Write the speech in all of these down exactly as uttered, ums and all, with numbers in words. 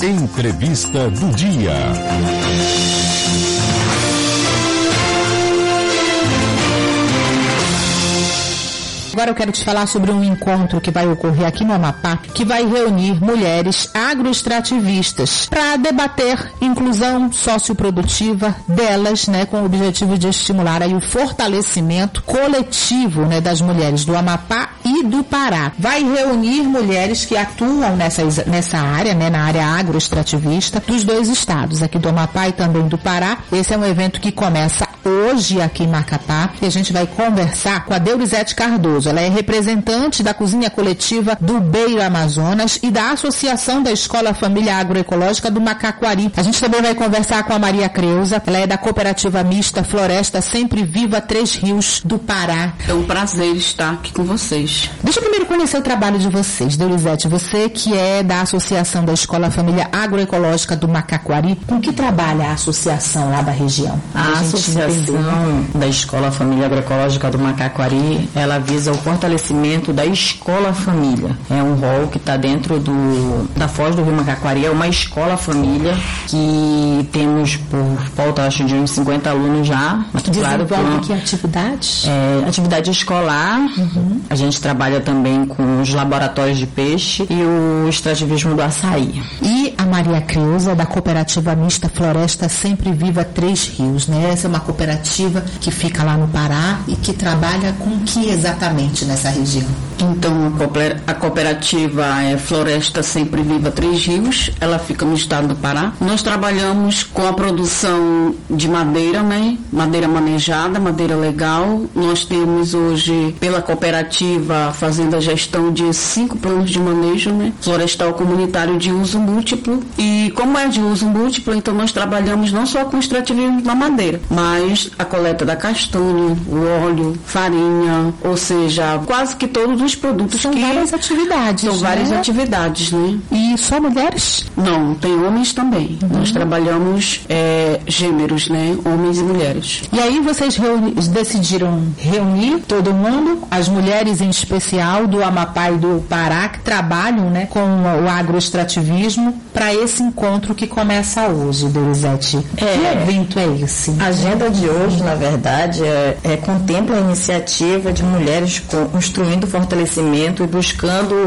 Entrevista do dia. Agora eu quero te falar sobre um encontro que vai ocorrer aqui no Amapá, que vai reunir mulheres agroextrativistas para debater inclusão socioprodutiva delas, né, com o objetivo de estimular aí o fortalecimento coletivo, né, das mulheres do Amapá e do Pará. Vai reunir mulheres que atuam nessa, nessa área, né, na área agroextrativista dos dois estados, aqui do Amapá e também do Pará. Esse é um evento que começa hoje aqui em Macapá e a gente vai conversar com a Deurizete Cardoso. Ela é representante da cozinha coletiva do Beiro Amazonas e da Associação da Escola Família Agroecológica do Macaquari. A gente também vai conversar com a Maria Creuza. Ela é da cooperativa mista Floresta Sempre Viva Três Rios do Pará. É um prazer estar aqui com vocês. Deixa eu primeiro conhecer o trabalho de vocês, Deurizete. Você que é da Associação da Escola Família Agroecológica do Macaquari, com que trabalha a associação lá da região? A Associação da Escola Família Agroecológica do Macaquari, ela visa o fortalecimento da escola família. É um rol que está dentro do, da Foz do Rio Macaquari, é uma escola família que temos por volta, acho, de uns cinquenta alunos já. Desenvolve que atividades? É, atividade escolar, uhum. A gente trabalha também com os laboratórios de peixe e o extrativismo do açaí. E a Maria Creuza, da cooperativa mista Floresta Sempre Viva Três Rios, né? Essa é uma cooperativa que fica lá no Pará e que trabalha com que exatamente nessa região? Então, a cooperativa é Floresta Sempre Viva Três Rios, ela fica no estado do Pará. Nós trabalhamos com a produção de madeira, né? Madeira manejada, madeira legal. Nós temos hoje, pela cooperativa, fazendo a gestão de cinco planos de manejo, né? Florestal comunitário de uso múltiplo. E como é de uso múltiplo, então nós trabalhamos não só com o extrativismo da madeira, mas a coleta da castanha, o óleo, farinha, ou seja, quase que todos os produtos. São que... várias atividades, São né? várias atividades, né? E só mulheres? Não, tem homens também. Uhum. Nós trabalhamos é, gêneros, né? Homens e mulheres. E aí vocês reuni... decidiram reunir todo mundo, as mulheres em especial do Amapá e do Pará, que trabalham, né, com o agroextrativismo, para esse encontro que começa hoje, Deurizete. É, que evento é esse? A agenda de hoje, na verdade, é, é, contempla a iniciativa de mulheres construindo fortalecimento e buscando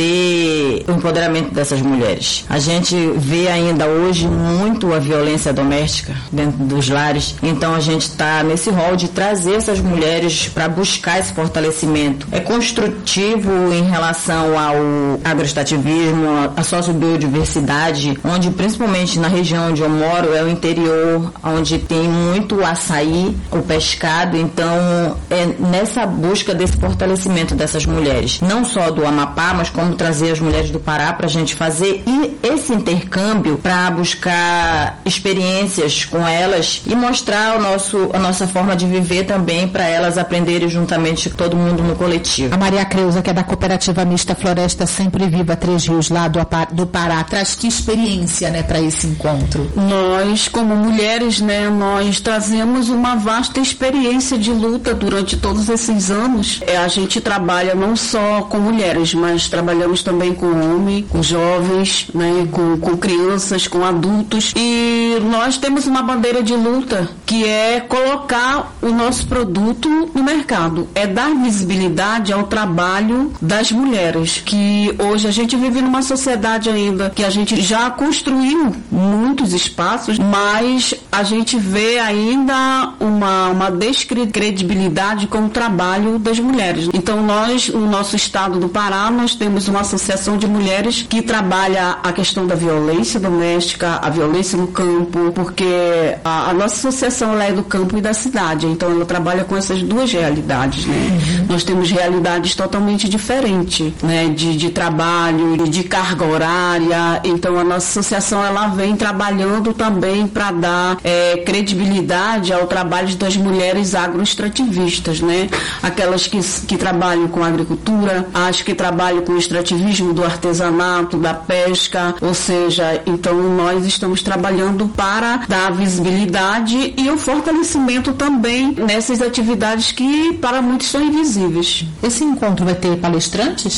trazer o empoderamento dessas mulheres. A gente vê ainda hoje muito a violência doméstica dentro dos lares, então a gente está nesse rol de trazer essas mulheres para buscar esse fortalecimento. É construtivo em relação ao agroextrativismo, a sociobiodiversidade, onde principalmente na região onde eu moro é o interior, onde tem muito açaí, o pescado, então é nessa busca desse fortalecimento dessas mulheres, não só do Amapá, mas como trazer as mulheres do Pará para a gente fazer e esse intercâmbio para buscar experiências com elas e mostrar o nosso, a nossa forma de viver também para elas aprenderem juntamente todo mundo no coletivo. A Maria Creuza, que é da cooperativa mista Floresta Sempre Viva Três Rios, lá do, do Pará, traz que experiência, né, para esse encontro? Nós, como mulheres, né, nós trazemos uma vasta experiência de luta durante todos esses anos. É, a gente trabalha não só com mulheres, mas trabalhamos também com homens, com jovens, né, com, com crianças, com adultos. E nós temos uma bandeira de luta que é colocar o nosso produto no mercado. É dar visibilidade ao trabalho das mulheres, que hoje a gente vive numa sociedade ainda que a gente já construiu muitos espaços, mas a gente vê ainda uma, uma descredibilidade com o trabalho das mulheres. Então nós, no nosso estado do Pará, nós temos uma associação de mulheres que trabalha a questão da violência doméstica, a violência no campo, porque a, a nossa associação ela é do campo e da cidade, então ela trabalha com essas duas realidades, né? Uhum. Nós temos realidades totalmente diferentes, né? De, de trabalho, de carga horária, então a nossa associação ela vem trabalhando também para dar é, credibilidade ao trabalho das mulheres agroextrativistas, né? Aquelas que, que trabalham com agricultura, as que trabalham com o extrativismo do artesanato, da pesca, ou seja, então nós estamos trabalhando para dar visibilidade e o fortalecimento também nessas atividades que para muitos são invisíveis. Esse encontro vai ter palestrantes?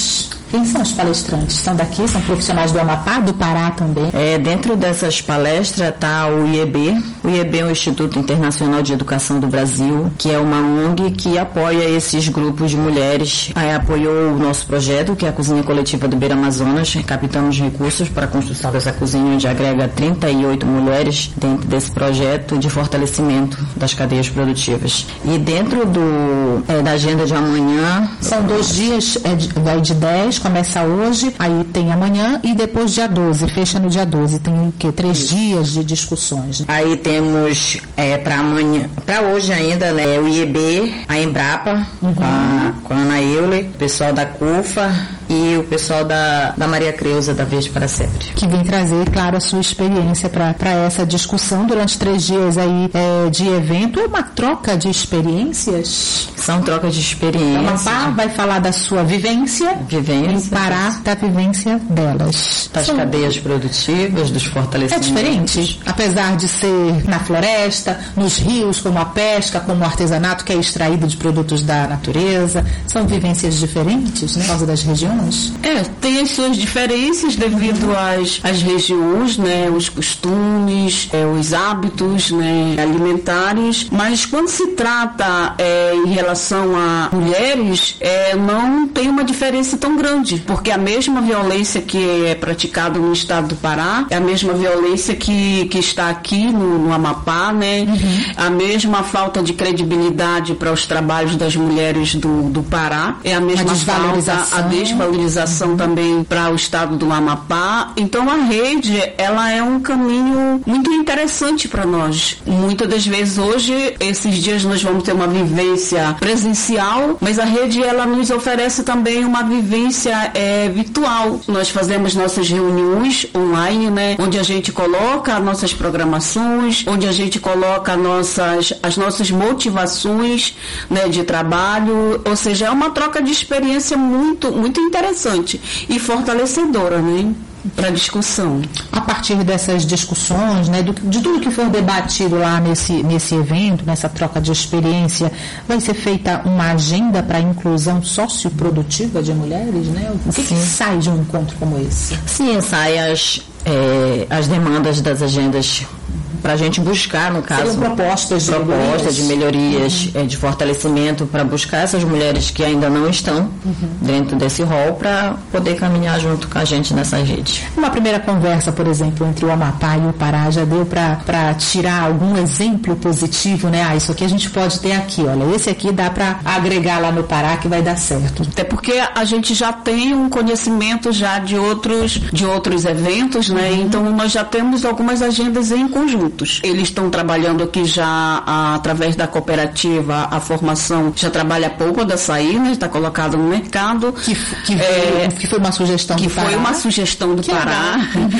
Quem são os palestrantes? São daqui? São profissionais do Amapá, do Pará também? É, dentro dessas palestras está o I E B. O I E B é o Instituto Internacional de Educação do Brasil, que é uma O N G que apoia esses grupos de mulheres. Aí apoiou o nosso projeto, que é a Cozinha Coletiva do Beira Amazonas. Captamos recursos para a construção dessa cozinha, onde agrega trinta e oito mulheres dentro desse projeto de fortalecimento das cadeias produtivas. E dentro do, é, da agenda de amanhã... São dois dias, é, de, vai de dez, começa hoje, aí tem amanhã e depois dia doze, fecha no dia doze. Tem o quê? Três Isso. dias de discussões. Aí temos é, para amanhã, para hoje ainda, né, o I E B, a Embrapa, uhum. com, a, com a Ana Euler, o pessoal da CUFA e o pessoal da, da Maria Creuza, da Verde para Sempre. Que vem trazer, claro, a sua experiência para essa discussão durante três dias aí é, de evento. É uma troca de experiências? São trocas de experiências. O Amapá vai falar da sua vivência, vivência e o Pará da vivência delas. Das São... cadeias produtivas, dos fortalecimentos. É diferente, apesar de ser na floresta, nos rios, como a pesca, como o artesanato que é extraído de produtos da natureza. São vivências diferentes, né, por causa das regiões? É, tem as suas diferenças devido uhum. às, às regiões, né, os costumes, é, os hábitos, né, alimentares, mas quando se trata é, em relação a mulheres, é, não tem uma diferença tão grande, porque a mesma violência que é praticada no estado do Pará é a mesma violência que, que está aqui no, no Amapá, né? Uhum. A mesma falta de credibilidade para os trabalhos das mulheres do, do Pará, é a mesma falta, a desvalorização uhum. também para o estado do Amapá. Então a rede, ela é um caminho muito interessante para nós. Muitas das vezes hoje, esses dias nós vamos ter uma vivência presencial, mas a rede, ela nos oferece também uma vivência é, virtual. Nós fazemos nossas reuniões online, né, onde a gente coloca nossas programações, onde a gente coloca nossas, as nossas motivações, né, de trabalho, ou seja, é uma troca de experiência muito, muito interessante e fortalecedora, né, para discussão. A partir dessas discussões, né, do, de tudo que for debatido lá nesse, nesse evento, nessa troca de experiência, vai ser feita uma agenda para a inclusão socioprodutiva de mulheres, né? O que, que sai de um encontro como esse? Sim, sai as, é, as demandas das agendas para a gente buscar, no caso, Seriam propostas de propostas melhorias, de, melhorias uhum. de fortalecimento para buscar essas mulheres que ainda não estão uhum. dentro desse rol para poder caminhar junto com a gente nessa rede. Uma primeira conversa, por exemplo, entre o Amapá e o Pará já deu para tirar algum exemplo positivo, né? Ah, isso aqui a gente pode ter aqui, olha, esse aqui dá para agregar lá no Pará que vai dar certo. Até porque a gente já tem um conhecimento já de outros, de outros eventos, né? Uhum. Então nós já temos algumas agendas em conjunto. Eles estão trabalhando aqui já a, através da cooperativa, a formação já trabalha a polpa da açaí, né? Está colocado no mercado. Que, que, é, foi, que foi uma sugestão que do Pará. Que foi uma sugestão do que Pará.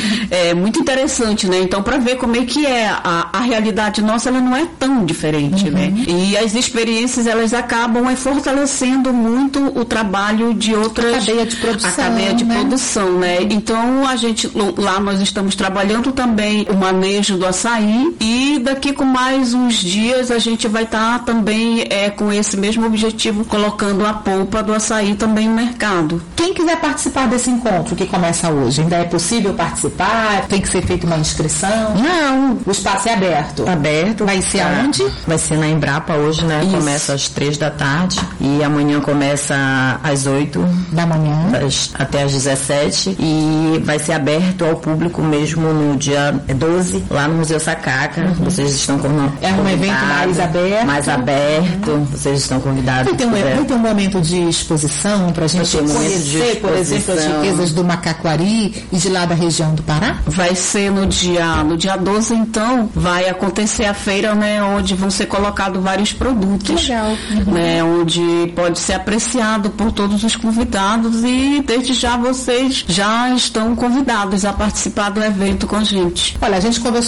É muito interessante, né? Então, para ver como é que é a, a realidade nossa, ela não é tão diferente, uhum. né? E as experiências, elas acabam é, fortalecendo muito o trabalho de outras... A cadeia de produção. A cadeia de né? produção, né? Então, a gente, lá nós estamos trabalhando também o manejo do açaí. E daqui com mais uns dias a gente vai estar tá também é, com esse mesmo objetivo, colocando a polpa do açaí também no mercado. Quem quiser participar desse encontro que começa hoje, ainda é possível participar? Tem que ser feita uma inscrição? Não. O espaço é aberto? Aberto. Vai ser tá. aonde? Vai ser na Embrapa hoje, né? Isso. Começa às três da tarde e amanhã começa às oito da manhã das, até às dezessete e vai ser aberto ao público mesmo no dia doze, lá no Museu Sacaca. Uhum. Vocês estão convidados. É um evento mais aberto. Mais aberto. Uhum. Vocês estão convidados. Vai ter, um, vai ter um momento de exposição para a gente conhecer, por exemplo, as riquezas do Macaquari e de lá da região do Pará? Vai ser no dia, no dia doze, então, vai acontecer a feira, né, onde vão ser colocados vários produtos. Legal. Uhum. Né, onde pode ser apreciado por todos os convidados e desde já vocês já estão convidados a participar do evento com a gente. Olha, a gente conversou com a Deuri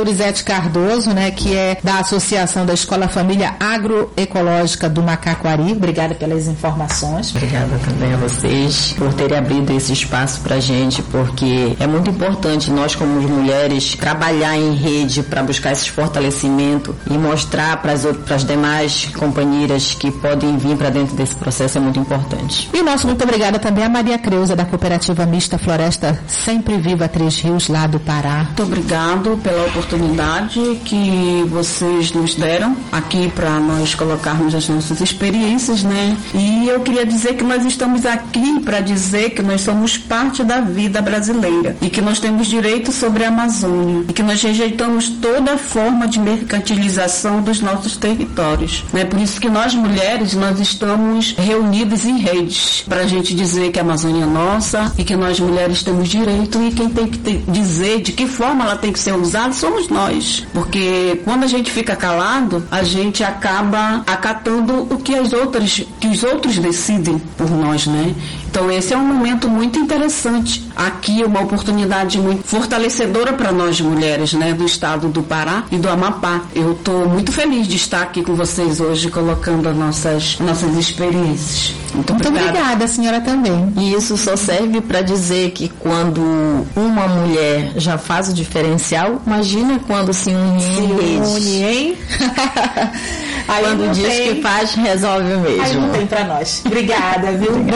Lorizete Cardoso, né, que é da Associação da Escola Família Agroecológica do Macaquari. Obrigada pelas informações. Obrigada também a vocês por terem abrido esse espaço pra gente, porque é muito importante nós, como mulheres, trabalhar em rede para buscar esse fortalecimento e mostrar para as demais companheiras que podem vir para dentro desse processo. É muito importante. E nosso muito obrigada também a Maria Creuza, da Cooperativa Mista Floresta Sempre Viva Três Rios, lá do Pará. Muito obrigado pela oportunidade que vocês nos deram aqui para nós colocarmos as nossas experiências, né? E eu queria dizer que nós estamos aqui para dizer que nós somos parte da vida brasileira e que nós temos direito sobre a Amazônia e que nós rejeitamos toda forma de mercantilização dos nossos territórios. É por isso que nós, mulheres, nós estamos reunidas em redes para a gente dizer que a Amazônia é nossa e que nós, mulheres, temos direito, e quem tem que ter, dizer de que forma ela tem que ser usada somos nós. Porque quando a gente fica calado, a gente acaba acatando o que as outras, que os outros decidem por nós, né? Então esse é um momento muito interessante. Aqui uma oportunidade muito fortalecedora para nós mulheres, né, do estado do Pará e do Amapá. Eu estou muito feliz de estar aqui com vocês hoje, colocando as nossas, nossas experiências. Muito, muito obrigada. obrigada, a senhora também. E isso só serve para dizer que quando uma mulher já faz o diferencial, imagina quando se une em rede. Hein? Aí quando diz tem. que faz, resolve mesmo. Aí não tem para nós. Obrigada, viu?